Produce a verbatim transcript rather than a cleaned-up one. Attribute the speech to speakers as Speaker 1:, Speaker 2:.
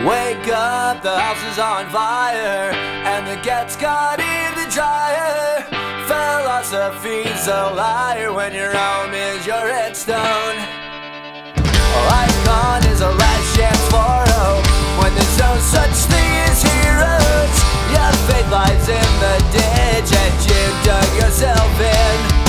Speaker 1: Wake up, the house is on fire, and the cat's caught in the dryer. Philosophy's a liar when your home is your headstone. Icon is a last chance for hope when there's no such thing as heroes. Your faith lies in the ditch that you dug yourself in.